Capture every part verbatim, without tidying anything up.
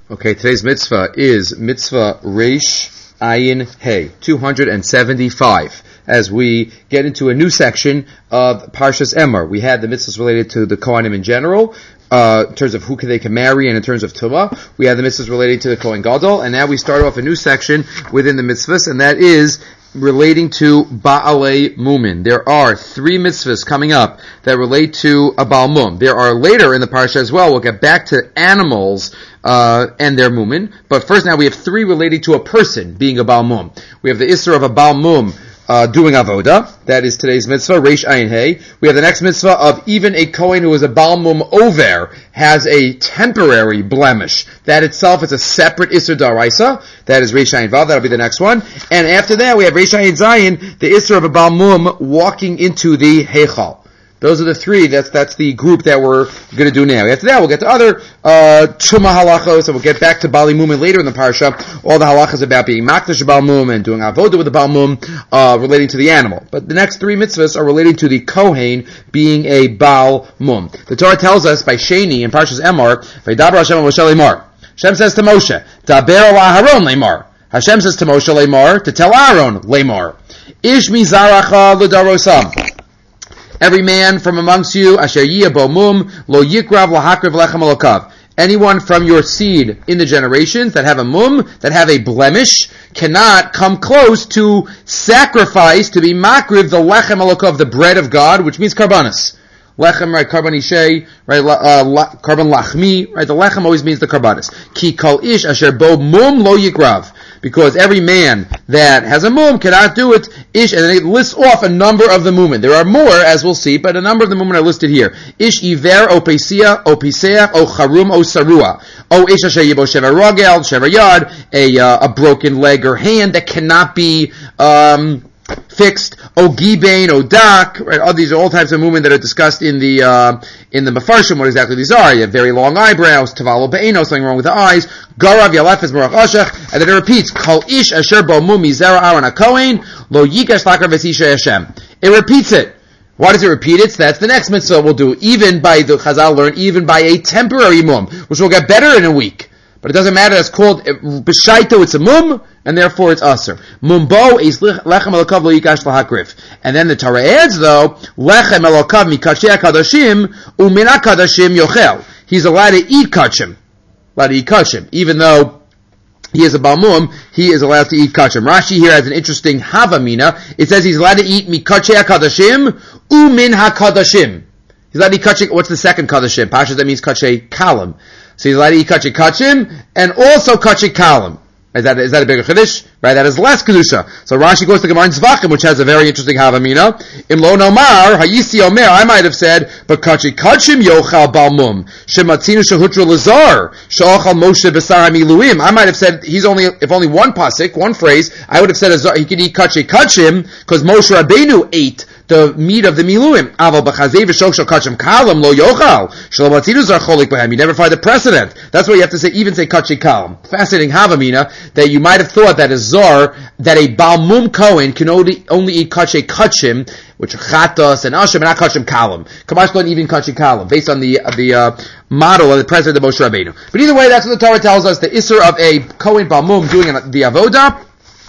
Okay, today's mitzvah is mitzvah Reish Ayin Hey, two hundred seventy-five. As we get into a new section of Parshas Emor, we had the mitzvahs related to the Kohanim in general, uh, in terms of who they can marry, and in terms of Tumah. We had the mitzvahs related to the Kohen Gadol, and now we start off a new section within the mitzvahs, and that is relating to Ba'alei Mumin. There are three mitzvahs coming up that relate to a Baal Mum. There are later in the parsha as well. We'll get back to animals uh, and their Mumin. But first now we have three relating to a person being a Baal Mum. We have the Isser of a Baal Mum Uh, doing avoda. That is today's mitzvah, Reish Ayin Hey. We have the next mitzvah of even a Kohen who is a Baal Mum over has a temporary blemish. That itself is a separate Isser Daraisa. That is Reish Ayin Vav. That'll be the next one. And after that we have Reish Ayin Zayin, the Isser of a Baal Mum walking into the Heichal. Those are the three. That's that's the group that we're going to do now. After that, we'll get to other uh Truma halachos, and we'll get back to Bali Mumin later in the parsha. All the halachas about being makdash Baal Mum and doing avoda with the Baal Mum, uh, relating to the animal. But the next three mitzvahs are relating to the Kohen being a Baal Mum. The Torah tells us by Sheni in Parshas Emor, "Vaydaber Hashem Moshe Lemar." Hashem says to Moshe, "Daber al Aharon Lemar." Hashem says to Moshe Lemar to tell Aaron Lemar, "Ish mizaracha l'darosam." Every man from amongst you, asher yiyeh bo mum, lo yikrav lahakriv lechem elokav. Anyone from your seed in the generations that have a mum, that have a blemish, cannot come close to sacrifice, to be makriv, the lechem elokav, the bread of God, which means karbanis. Lechem, right, karban ishay, right, uh, la, karban lachmi, right, the lechem always means the karbanis. Ki kol ish asher bo mum lo yikrav. Because every man that has a mum cannot do it, ish, and then it lists off a number of the mumin. There are more, as we'll see, but a number of the mumin are listed here. Ish iver, o pesia, o piseach, o charum, o sarua. O ish asher yibo sheva rogel, sheva yad, a, uh, a broken leg or hand that cannot be, um, fixed, o gibain, o dak, right? All these are all types of movement that are discussed in the uh, in the Mefarshim. What exactly these are? You have very long eyebrows, tavalo be'eno, something wrong with the eyes, garav yalefes merach ashach, and then it repeats, kol ish asher bo mumi zera aron hakohen, lo yikash lakar v'sisha Hashem. It repeats it. Why does it repeat it? So that's the next mitzvah we'll do, even by the Chazal learn, even by a temporary mum, which will get better in a week. But it doesn't matter, it's called, b'shaito, it's a mum, and therefore it's aser. Mumbo is lechem elokav lo yikash lahakrif. And then the Torah adds, though, lechem elokav mikachei kadashim, u'min kadashim yochel. He's allowed to eat kachim. Allowed to eat kachim. Even though he is a Baal Mum, he is allowed to eat kachim. Rashi here has an interesting havamina. It says he's allowed to eat mikachei kadashim, u'min hakadashim. He's allowed to eat kachim. What's the second kadashim? Pasha, that means kachei kalim. So he's allowed to eat kachik kachim and also kachik kalim. Is that, is that a bigger chiddush? Right, that is less kedusha. So Rashi goes to Gemara in Zvachim, which has a very interesting havamina. Im lo nomar, hayisi omer, I might have said, but kachik kachim yochal balmum, shematzinu shehutra lazar, sheochal Moshe b'sar hamiluim. I might have said, he's only, if only one pasuk, one phrase, I would have said he could eat kachik kachim, because Moshe Rabbeinu ate the meat of the miluim. Aval b'chazei v'shok shel kachim kalam lo yochal. Shelo matzinu zar cholik b'hem. You never find a precedent. That's why you have to say, even say kachik kalam. Fascinating havamina, that you might have thought that a zar, that a Baal Mum Kohen can only, only eat kachik kachim, which are chatas and ashim, and not kachim kalam. Kamash don't even kachik kalam, based on the, the, uh, model of the president of Moshe Rabbeinu. But either way, that's what the Torah tells us, the isser of a Kohen Baal Mum doing the avodah,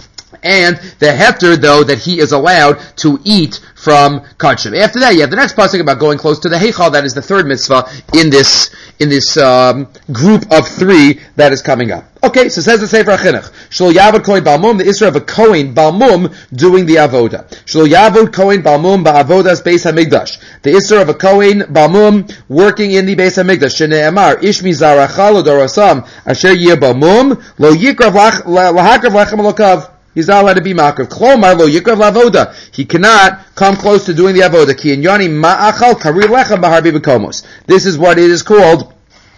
and the hefter, though, that he is allowed to eat from kachim. After that, you have the next pasuk about going close to the heichal. That is the third mitzvah in this in this um, group of three that is coming up. Okay, so says the Sefer HaChinuch, Shlo Yavod Kohen Baal Mum, the Isra of a Kohen Baal Mum doing the avoda. Shlo Yavod Kohen Baal Mum ba'avodas Beis HaMikdash. The Isra of a Kohen Baal Mum working in the Beis HaMikdash. Shne'emar, Ish mizaracha lo dorasam, asher yeh Baal Mum, lo yikrav lahakrav lechem elokav. He's not allowed to be makriv. Klomar lo yikrav lavoda. He cannot come close to doing the avoda. Ki inyani ma'achal kari lechem b'harbi b'komos. This is what it is called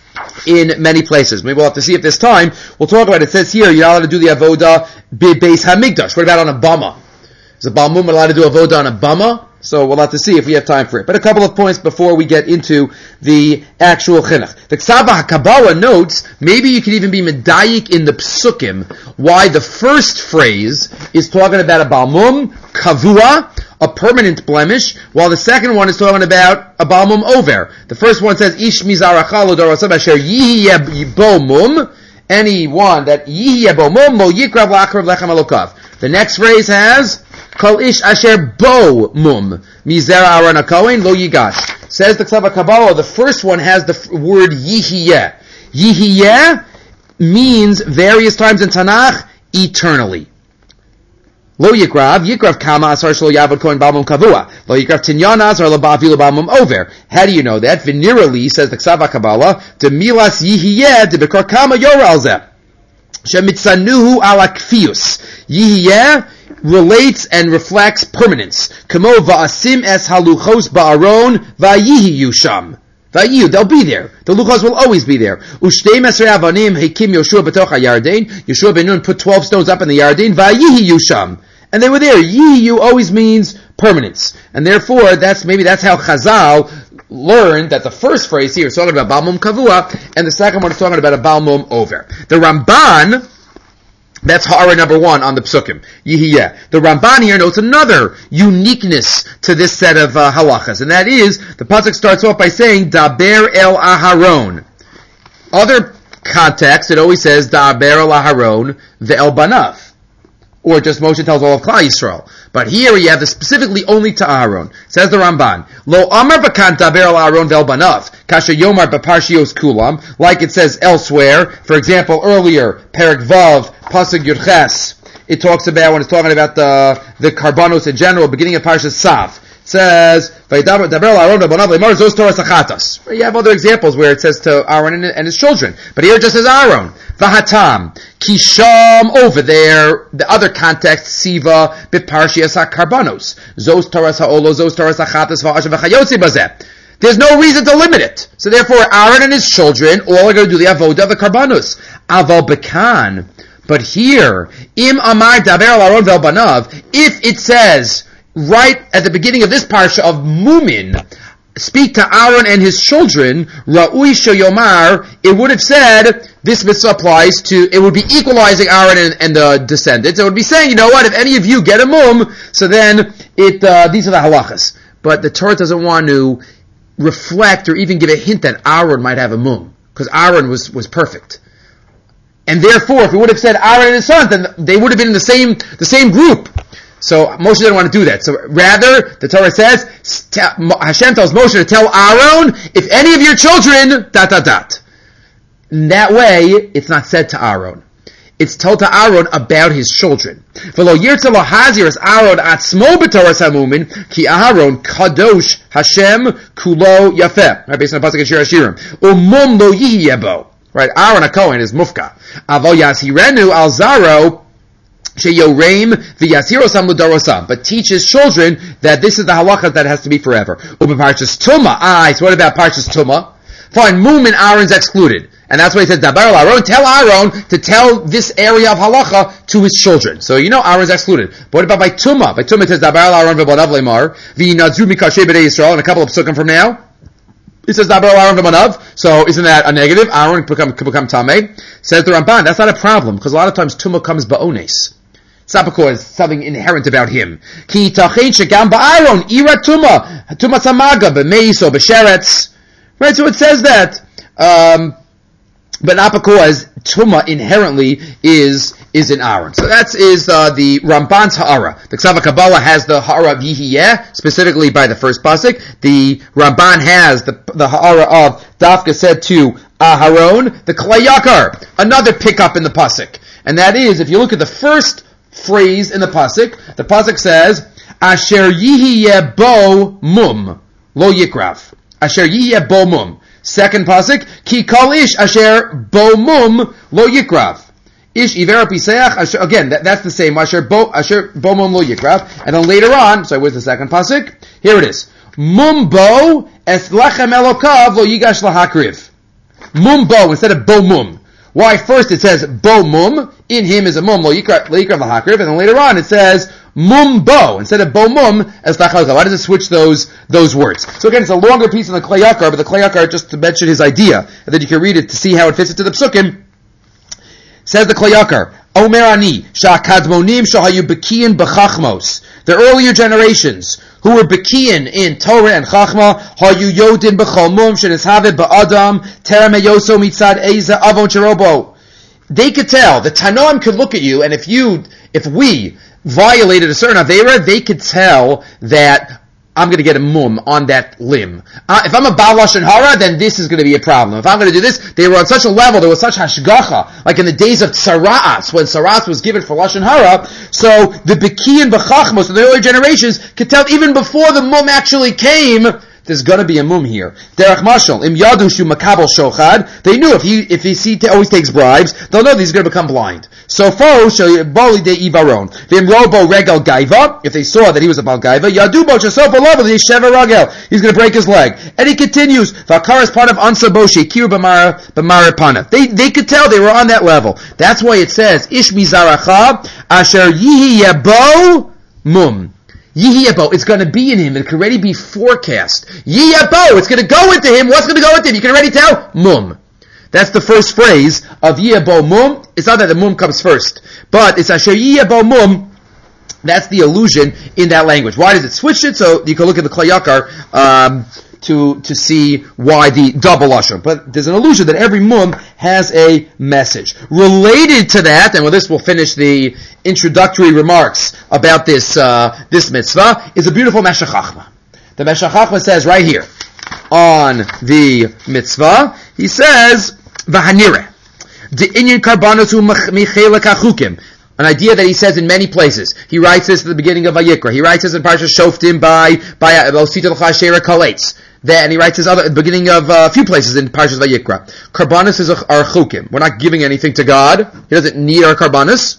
in many places. Maybe we'll have to see if this time we'll talk about it. It says here you're not allowed to do the avoda beis hamikdash. What about on a bama? Is a Baal Mum allowed to do avoda on a bama? So we'll have to see if we have time for it. But a couple of points before we get into the actual chinuch. The Ksaba HaKabbalah notes, maybe you could even be medayik in the psukim, why the first phrase is talking about a Baal Mum, kavua, a permanent blemish, while the second one is talking about a Baal Mum over. The first one says, Ish mizaracha lo dorasam asher yihi bo mum, anyone that yihye bo mum lo yikrav la'achrav lechem elokav. The next phrase has kol ish asher bo mum mizera Aaron HaKohen lo yigash. Says the Ksava Kabbalah, the first one has the f- word yihye. Yihye means various times in Tanakh eternally. Lo yikrav, yikrav kama asar shlo yavod kohen balmum kavua. Lo yikrav tinyan asar labavilu balmum over. How do you know that? Venerally, says the Ksava Kabbalah, de milas yihiyeh de bekor kama yoralzeh. Shemitzanuhu ala kfius. Yihiyeh relates and reflects permanence. Kamo va'asim es haluchos ba'aron va'yihiyu sham. Vayiyu, they'll be there. The luchos will always be there. Ushtei mesrei avanim hekim Yoshua b'toch ha-Yarden. Yoshua ben Nun put twelve stones up in the Yarden. Vayihiyu sham. And they were there. Yihiyu always means permanence. And therefore, that's, maybe that's how Chazal learned that the first phrase here is talking about Balmum Kavua, and the second one is talking about a Balmum over. The Ramban, that's Ha'ara number one on the Psukim. Yihiyeh. The Ramban here notes another uniqueness to this set of uh, halachas, and that is, the pasuk starts off by saying, Daber el Aharon. Other context, it always says, Daber el Aharon ve'el banav. Or just Moshe tells all of Klal Yisrael. But here we have this specifically only to Aaron. Says the Ramban, Lo amar b'kan daber el Aaron ve'el banav, kasha yomar b'parshios kulam, like it says elsewhere. For example, earlier, Perek Vav, Pasuk Yurches, it talks about, when it's talking about the, the Karbanos in general, beginning of Parshas Sav. It says, you have other examples where it says to Aaron and, and his children. But here it just says Aaron. Vahatam. Kisham over there. The other context, Siva, Biparshias HaKarbanos. Zos Taras HaOlo, Zos Taras HaChatas, Va'ashav V'chayotzi Bazeh. There's no reason to limit it. So therefore, Aaron and his children all are going to do the avodah of the Karbanos. Aval Bekan. But here, Im Amar Daber al Aaron Ve'el Banav, if it says, right at the beginning of this parsha of Mumin, speak to Aaron and his children, Ra'ui Shoyomar, it would have said, this mitzvah applies to, it would be equalizing Aaron and, and the descendants. It would be saying, you know what, if any of you get a mum, so then it, uh, these are the halachas. But the Torah doesn't want to reflect or even give a hint that Aaron might have a mum, because Aaron was, was perfect. And therefore, if it would have said Aaron and his sons, then they would have been in the same, the same group. So Moshe didn't want to do that. So rather, the Torah says, Hashem tells Moshe to tell Aaron, if any of your children, dot, dot, dot. In that way, it's not said to Aaron. It's told to Aaron about his children. V'lo yirtza lo hazir Aaron atzmo b'toras hamumin, ki Aaron kadosh Hashem kulo yafeh. Right, based on the pasuk in Shir Hashirim. Umum lo yihiyebo. Right, Aaron HaKohen is mufka. Avo yasirenu al zaro, but teach his children that this is the halacha that has to be forever. Parshas Tumah. Ah, so what about Parshas Tumah? Fine, Mumin Aaron's excluded. And that's why he says, Dabar el Aaron, tell Aaron to tell this area of halacha to his children. So you know Aaron's excluded. But what about by Tumah? By Tumah it says, Dabar el Aaron v'bonav le'mar, v'yinadzu mikashe b'nei Yisrael, and a couple of psukim from now. It says Dabar el Aaron v'bonav, so isn't that a negative? Aaron could become, could become Tameh. Says the Ramban, that's not a problem, because a lot of times Tumah comes ba'ones. It's not because something inherent about him. Ki tachin shegam ba'aron ira tuma tuma samaga b'meis or b'sheretz. Right, so it says that, um, but not because tuma inherently is is in Aaron. So that is uh, the Ramban's ha'ara. The Ksava Kabbalah has the ha'ara of Yihiyeh, specifically by the first pasuk. The Ramban has the the ha'ara of Dafka said to Aharon, the Klei Yakar, another pickup in the pasuk, and that is if you look at the first phrase in the pasuk, the pasuk says, Asher yihiyeh bo mum, lo yikrav. Asher yihiyeh bo mum. Second pasuk, Ki kol ish asher bo mum, lo yikrav. Ish iver piseach, asher, again, that, that's the same, Asher bo, asher bo mum, lo yikrav. And then later on, so where's the second pasuk? Here it is. Mum bo, es lechem elokav, lo yigash lahakriv. Mum bo, instead of bo mum. Why? First it says bo mum, in him is a mum, lo yikrav lahakriv, and then later on it says mum bo, instead of bo mum, as lachalka. Why does it switch those those words? So again, it's a longer piece in the Klei Yakar, but the Klei Yakar, just to mention his idea, and then you can read it to see how it fits into the psukim. Says the Klei Yakar, Omer ani, sha'akadmonim shahayu bekiyin b'chachmos. The earlier generations, who were bekiyin in Torah and Chachma, hayu yodin b'chol mum, shenishave ba'adam, terem eyoso mitzad eza avon cherobo. they could tell, the Tanoim could look at you, and if you, if we violated a certain Aveira, they could tell that I'm going to get a mum on that limb. Uh, if I'm a Baal Lashon Hara, then this is going to be a problem. If I'm going to do this, they were on such a level, there was such hashgacha, like in the days of Tzara'as, when Tzara'as was given for Lashon Hara, so the Beki and Bechachmos of the earlier generations could tell even before the mum actually came, there's gonna be a mum here. Derech Mashal, Im Yadu Shu Makabel Shochad, they knew if he, if he see, always takes bribes, they'll know that he's gonna become blind. So fo Boli de Ivaron. Vim Robo Regal Gaiva, if they saw that he was a Bal Gaiva, Yadubo Chasopo Level, the Sheva Ragel, he's gonna break his leg. And he continues, Vakar is part of Ansa Boshi, Kir Bamara, Bamara Pana. They, they could tell they were on that level. That's why it says, Ish Mizaracha, Asher Yihi Yabo Mum. Yiyabo, it's going to be in him. It can already be forecast. Yiyabo, it's going to go into him. What's going to go into him? You can already tell. Mum. That's the first phrase of Yiyabo Mum. It's not that the Mum comes first, but it's Asher Yiyabo Mum. That's the allusion in that language. Why does it switch it? So you can look at the Kli Yakar, um, to, to see why the double lashon. But there's an illusion that every mum has a message. Related to that, and with this we'll finish the introductory remarks about this, uh, this mitzvah, is a beautiful Meshech Chachma. The Meshech Chachma says right here, on the mitzvah, he says, V'hanireh, the inyan karbanos michelek achukim. An idea that he says in many places. He writes this at the beginning of Vayikra. He writes this in Parshas Shoftim by, by, Osita l'cha Shera Kaletz. Then, and he writes this other, at the beginning of uh, a few places in Parshas Vayikra. Karbanis is our chukim. We're not giving anything to God. He doesn't need our karbanis.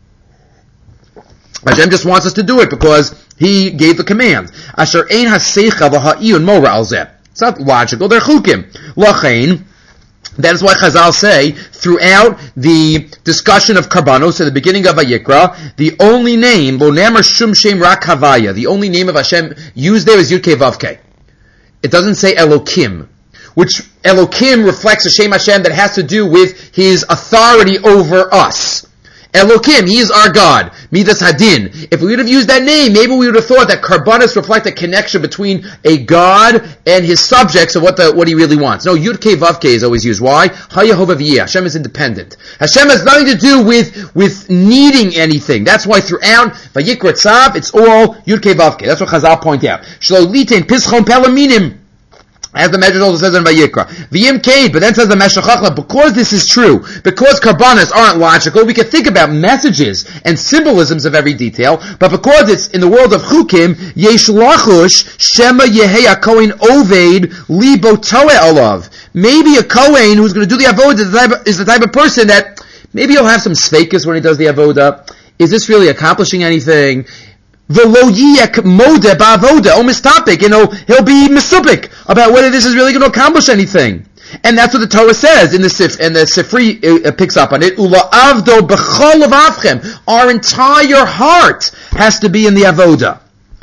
Hashem just wants us to do it because He gave the command. Asher ein haseicha v'ha'iyun mora al zeh. It's not logical. They're chukim. Lachein. That is why Chazal say, throughout the discussion of Karbanos at the beginning of Vayikra, the only name, Lo Ne'amar Shum Shem Rak Havaya, the only name of Hashem used there is Yud-Kei Vav-Kei. It doesn't say Elokim, which Elokim reflects a Shem Hashem that has to do with His authority over us. Elokim, He is our God. Midas Hadin. If we would have used that name, maybe we would have thought that Karbanos reflect a connection between a God and His subjects of what the, what He really wants. No, Yud Kei Vav Kei is always used. Why? HaYehovah V'yeh. Hashem is independent. Hashem has nothing to do with, with needing anything. That's why throughout Vayikra Tzav, it's all Yud Kei Vav Kei. That's what Chazal point out. Shlo Litein Pischon Pelaminim. As the Medrash also says in Vayikra. V'yim Kade, but then says the Meshech Chachma, because this is true, because Karbanos aren't logical, we can think about messages and symbolisms of every detail, but because it's in the world of Chukim, Yesh Lachush, Shema Yehei HaKohen Oved, Libo Toeh Olav. Maybe a Kohen who's going to do the Avodah is the type of, is the type of person that, maybe he'll have some sfeikus when he does the Avodah. Is this really accomplishing anything? V'lo yiyek modeh ba'avoda, or mistopic, you know, he'll be misupik about whether this is really going to accomplish anything. And that's what the Torah says in the Sif, and the Sifri uh, picks up on it. Ula avdo b'chol avchem. Our entire heart has to be in the avoda.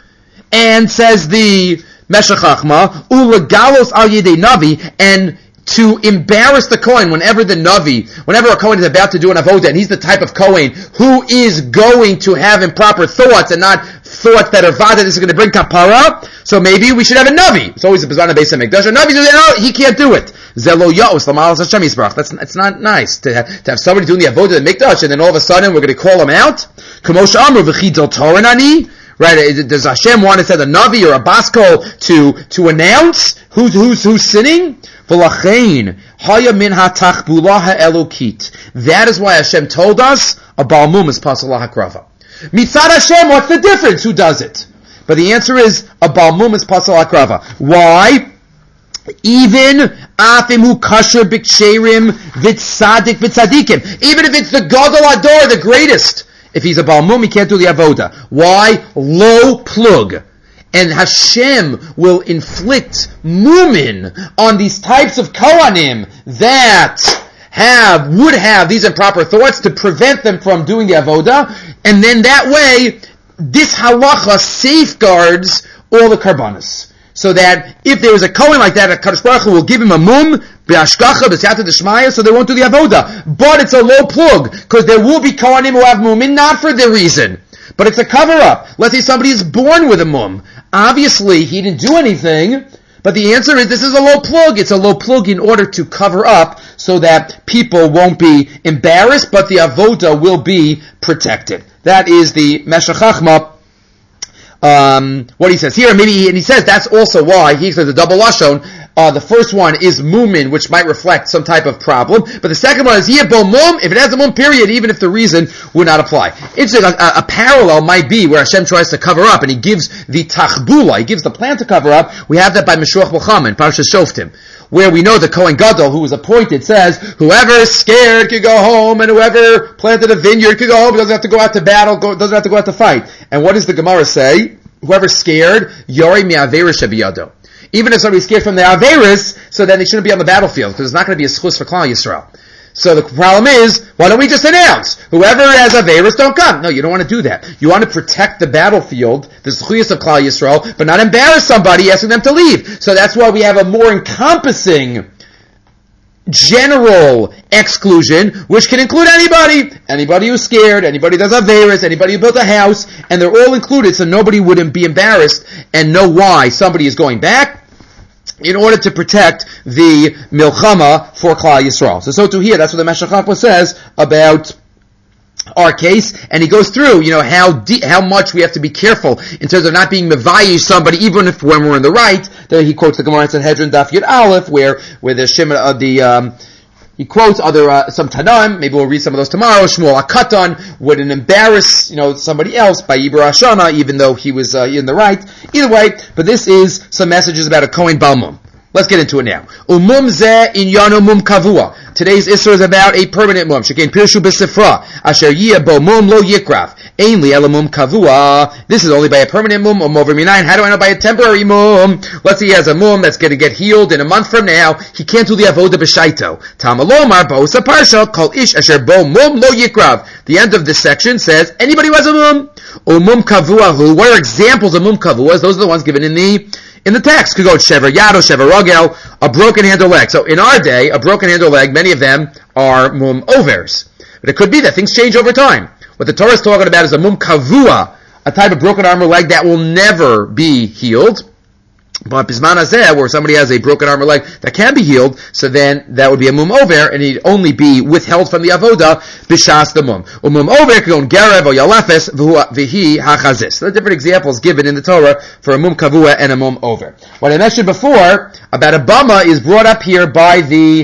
And says the Meshech Chachma, ula galos al yedei navi, and to embarrass the Kohen whenever the Navi, whenever a Kohen is about to do an avodah, and he's the type of Kohen who is going to have improper thoughts and not thoughts that are vada, this is going to bring kapara, so maybe we should have a Navi. It's always a Bezana Beis HaMikdash. A Navi says, no, he can't do it. Zelo Ya'us, L'Malas Hashem Yisbarach. That's, it's not nice to have, to have somebody doing the avodah of the Mikdash, and then all of a sudden we're going to call him out. Kamosh Amru V'chidol Toranani. Right? Does Hashem want to send a Navi or a Baskol to, to announce who's, who's, who's sinning? V'lachein, haya min ha-tachbula ha-elokit. That is why Hashem told us, a balmum is pasal ha-hakrava. Mitzad Hashem, what's the difference? Who does it? But the answer is, a balmum is pasal ha-hakrava. Why? Even afim hu kasher b'ksherim v'tzadik v'tzadikim. Even if it's the Gadol Ador, the greatest. If he's a balmum, he can't do the avoda. Why? Low plug. And Hashem will inflict mumin on these types of kohanim that have, would have these improper thoughts to prevent them from doing the avoda. And then that way, this halacha safeguards all the karbanos. So that if there is a kohen like that, a Kadosh Baruch Hu will give him a mum, b'ashkacha, b'siyata d'shmaya, so they won't do the avoda. But it's a low plug, because there will be kohanim who have mumin, not for their reason. But it's a cover-up. Let's say somebody is born with a mum. Obviously, he didn't do anything, But the answer is this is a low plug. It's a low plug in order to cover up so that people won't be embarrassed, but the avoda will be protected. That is the Meshech Chachma. Um, what he says here, maybe, he, and he says that's also why he says the double lashon. Uh, the first one is mumin, which might reflect some type of problem, but the second one is yibol mum. If it has a mum period, even if the reason would not apply, it's a, a, a parallel might be where Hashem tries to cover up, and He gives the tachbula, He gives the plan to cover up. We have that by Meshuach Milchama in Parshas Shoftim, where we know the Kohen Gadol, who was appointed, says, whoever is scared could go home, and whoever planted a vineyard could go home, doesn't have to go out to battle, go, doesn't have to go out to fight. And what does the Gemara say? Whoever's scared, Yorei mi'averis shebiyado. Even if somebody's scared from the Averis, so then they shouldn't be on the battlefield, because it's not going to be a schus for Klal Yisrael. So the problem is, why don't we just announce, whoever has Averis, don't come. No, you don't want to do that. You want to protect the battlefield, the schus of Klal Yisrael, but not embarrass somebody asking them to leave. So that's why we have a more encompassing general exclusion, which can include anybody. Anybody who's scared, anybody who does Averis, anybody who built a house, and they're all included, so nobody wouldn't be embarrassed and know why somebody is going back in order to protect the milchama for Klal Yisrael. So, so to here, that's what the Meshech Chachma says about our case, and he goes through, you know, how de- how much we have to be careful in terms of not being mevayish somebody, even if when we're in the right. There he quotes the Gemara in Sanhedrin Daf Yud Aleph, where where the Shimon of uh, the um, he quotes other uh, some Tanaim. Maybe we'll read some of those tomorrow. Shmuel HaKatan wouldn't embarrass, you know, somebody else by Yibur Hashana, even though he was uh, in the right. Either way, but this is some messages about a Kohen Balmum. Let's get into it now. Umum zeh inyano mum kavua. Today's Isra is about a permanent mum. Shekein pirshu b'sifra. Asher yiyah bo mum lo yikrav. Ein li ela mum kavua. This is only by a permanent mum. Um over minayin. How do I know by a temporary mum? Let's say he has a mum that's going to get healed in a month from now. He can't do the avoda b'shaito. Tamalomar bo'osa parsha kol ish asher bo mum lo yikrav. The end of this section says anybody who has a mum. Umum kavua hu. What are examples of mum kavuas? Those are the ones given in the In the text, could go shever yado, shever rogel, a broken hand or leg. So in our day, a broken hand or leg, many of them are mum overs. But it could be that things change over time. What the Torah is talking about is a mum kavua, a type of broken arm or leg that will never be healed. But bisman hazeh, where somebody has a broken arm or leg that can be healed, so then that would be a mum over, and he'd only be withheld from the avoda b'shas the mum. A mum over could go gerev or yalafes v'hi hachazis. There are different examples given in the Torah for a mum kavua and a mum over. What I mentioned before about a bama is brought up here by the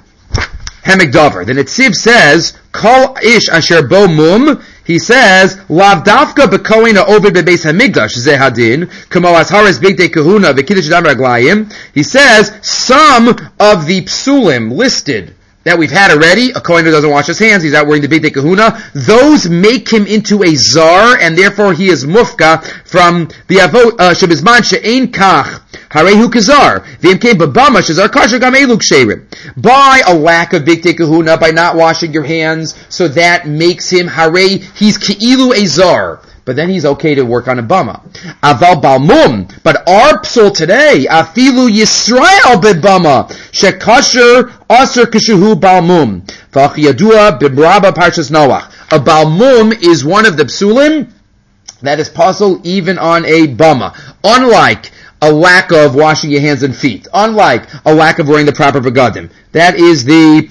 Hemik Dover. The Netziv says, Kol ish asher bo mum, he says, Lav dafka b'kohen ha'ovid bebeis hamigdash zehadin, kamo asharis bigdei kahuna v'kiddush dam raglayim. He says, some of the psulim listed that we've had already, a kohen who doesn't wash his hands, he's out wearing the bigdei kahuna, those make him into a czar, and therefore he is mufka from the avot, uh, shebizman she'ein kach, harehu kazar, v'imkein babama shezar kasher gam elu ksherim. By a lack of bigdei kahuna, by not washing your hands, so that makes him harei, he's ki'ilu a czar. But then he's okay to work on a bama. Aval balmum, but our psul today, afilu Yisrael bebama, shekasher aser kishuhu balmum, v'ach yadua bibraba parshas Noach. A balmum is one of the psulim that is possible even on a bama. Unlike a lack of washing your hands and feet. Unlike a lack of wearing the proper begadim. That is the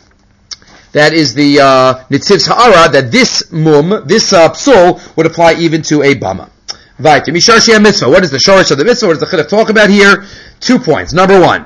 That is the uh, Nitziv's Ha'ara, that this mum, this uh, psul, would apply even to a bama. Vayt, Mishar Shia Mitzvah. What is the shorish of the mitzvah? What does the Chidduch talk about here? Two points. Number one.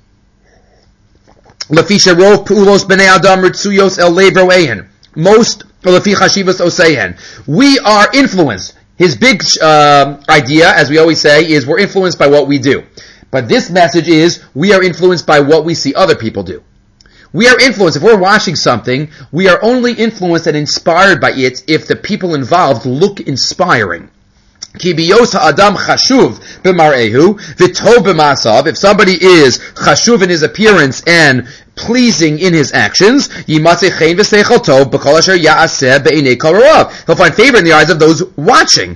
Lafisha rov pu'ulos b'nei adam ritzuyos el lev ro'ehen. Most, lafi chashivas osehen. We are influenced. His big uh, idea, as we always say, is we're influenced by what we do. But this message is, we are influenced by what we see other people do. We are influenced, if we're washing something, we are only influenced and inspired by it if the people involved look inspiring. Ki biyos ha'adam chashuv b'mar'ehu, v'tov b'masav. If somebody is chashuv in his appearance and pleasing in his actions. He'll find favor in the eyes of those watching.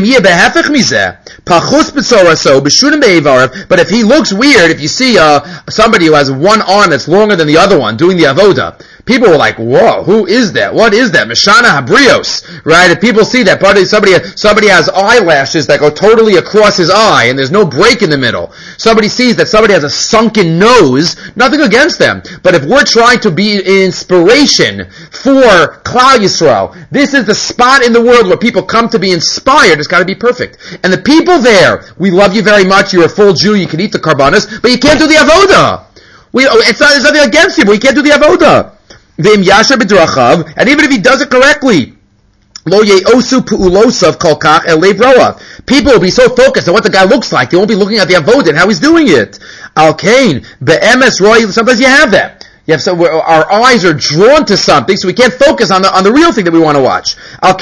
But if he looks weird, if you see uh, somebody who has one arm that's longer than the other one doing the avoda, people were like, whoa, who is that? What is that? Mishana Habrios, right? If people see that somebody, somebody has eyelashes that go totally across his eye and there's no break in the middle. Somebody sees that somebody has a sunken nose, nothing against them. But if we're trying to be inspiration for Klal Yisrael, this is the spot in the world where people come to be inspired. It's got to be perfect. And the people there, we love you very much, you're a full Jew, you can eat the karbanos, but you can't do the avoda. We, it's not, there's nothing against you, but you can't do the avoda. And even if he does it correctly, people will be so focused on what the guy looks like, they won't be looking at the avodah and how he's doing it. Sometimes you have that. You have some, our eyes are drawn to something, so we can't focus on the on the real thing that we want to watch.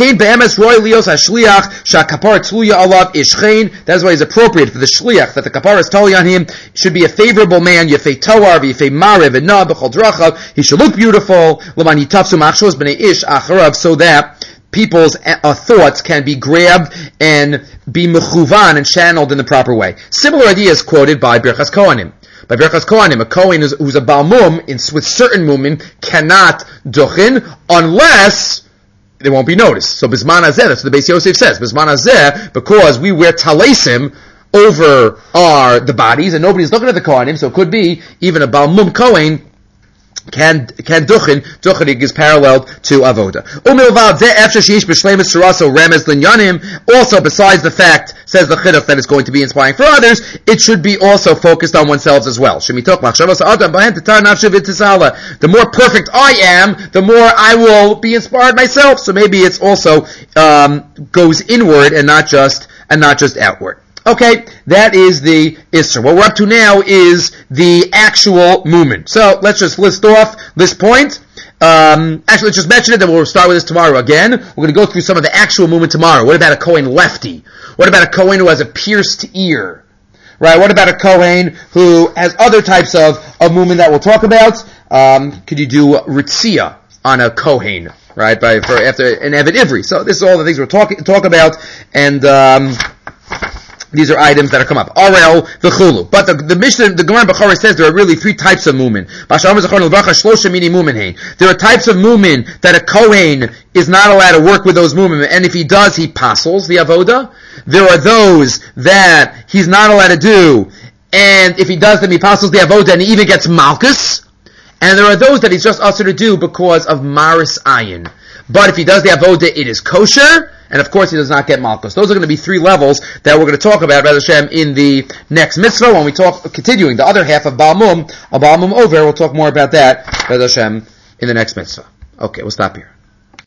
That's why it's appropriate for the shliach that the kapara is totally on him. Should be a favorable man. He should look beautiful. So that people's uh, thoughts can be grabbed and be mechuvan and channeled in the proper way. Similar idea is quoted by Birchas Kohanim. By Birchas Kohanim, a Kohen who's, who's a Baal Mum, in, with certain mumin, cannot duchin unless they won't be noticed. So Bisman Hazeh, that's what the Beis Yosef says. Bisman Hazeh, because we wear talesim over our the bodies, and nobody's looking at the Kohanim, so it could be even a Baal Mum Kohen can can duchin duchin is paralleled to avoda. Also, besides the fact, says the chinuch, that it's going to be inspiring for others, it should be also focused on oneself as well. The more perfect I am, the more I will be inspired myself. So maybe it's also um, goes inward and not just and not just outward. Okay, that is the Isser. What we're up to now is the actual movement. So let's just list off this point. Um, actually, let's just mention it, then we'll start with this tomorrow again. We're going to go through some of the actual movement tomorrow. What about a Kohen lefty? What about a Kohen who has a pierced ear? Right? What about a Kohen who has other types of, of movement that we'll talk about? Um, could you do Ritzia on a Kohen? Right? By, for, after an Eved Ivri. So this is all the things we're talking, talk about, and, um, these are items that are come up. Arel v'chulu. But the, the Mishnah, the Gemara Bechorah says there are really three types of mumin. There are types of mumin that a Kohen is not allowed to work with those mumin, and if he does, he passes the avoda. There are those that he's not allowed to do, and if he does them, he passes the avoda, and he even gets malchus. And there are those that he's just usher to do because of maris ayin. But if he does the avoda, it is kosher, and of course he does not get malchus. Those are going to be three levels that we're going to talk about, B'ez Hashem, in the next mitzvah, when we talk, continuing the other half of Baal Mum, a Baal Mum over, we'll talk more about that, B'ez Hashem, in the next mitzvah. Okay, we'll stop here.